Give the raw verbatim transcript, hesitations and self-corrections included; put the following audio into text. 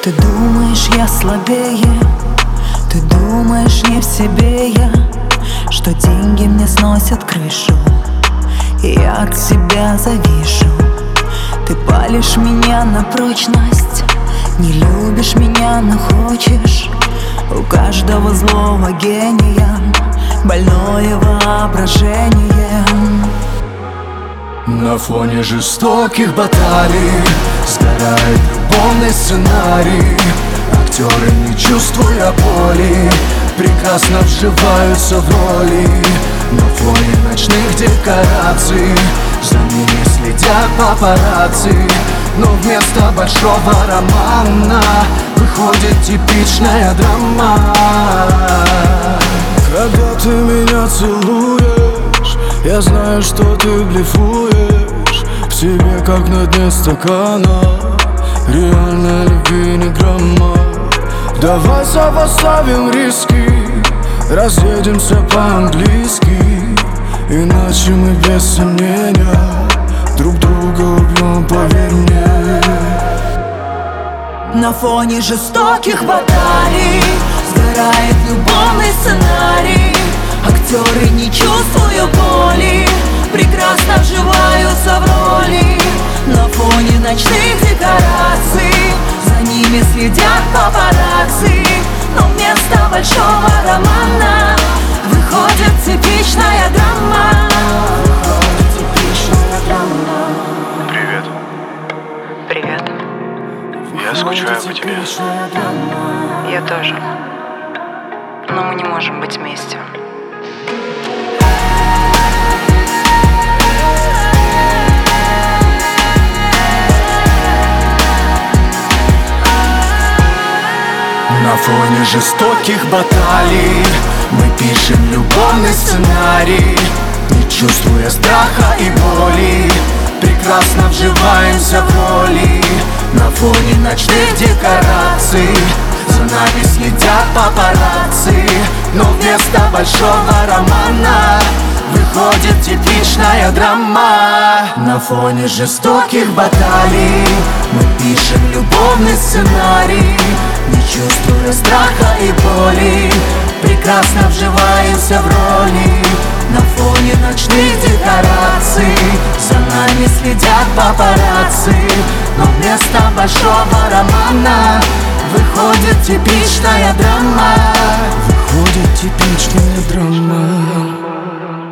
Ты думаешь, я слабее, ты думаешь, не в себе я, что деньги мне сносят крышу, и я от себя завишу. Ты палишь меня на прочность, не любишь меня, но хочешь. У каждого злого гения больное воображение. На фоне жестоких баталий сгорает любовный сценарий. Актеры, не чувствуя боли, прекрасно вживаются в роли. На фоне ночных декораций за ними следят папарацци. Но вместо большого романа выходит типичная драма. Когда ты меня целуешь, я знаю, что ты блефуешь. В тебе, как на дне стакана, реально любви не грамма. Давай сопоставим риски, разъедемся по-английски, иначе мы без сомнения друг друга убьем, поверь мне. На фоне жестоких баталий сгорает любовный сценарий. Актеры, не чувствуя боли, прекрасно вживаются в роли. На фоне ночных декораций за ними следят папарацци. Но вместо большого романа выходит типичная драма. Выходит типичная драма. Привет. Привет. Я скучаю по тебе. Я тоже. Но мы не можем быть вместе. На фоне жестоких баталий мы пишем любовный сценарий. Не чувствуя страха и боли, прекрасно вживаемся в роли. На фоне ночных декораций за нами следят папарацци. Но вместо большого романа выходит типичная драма. На фоне жестоких баталий мы пишем любовный сценарий. Не чувствуя страха и боли, прекрасно вживаемся в роли. На фоне ночных декораций за нами следят папарацци. Но вместо большого романа выходит типичная драма. Выходит типичная драма.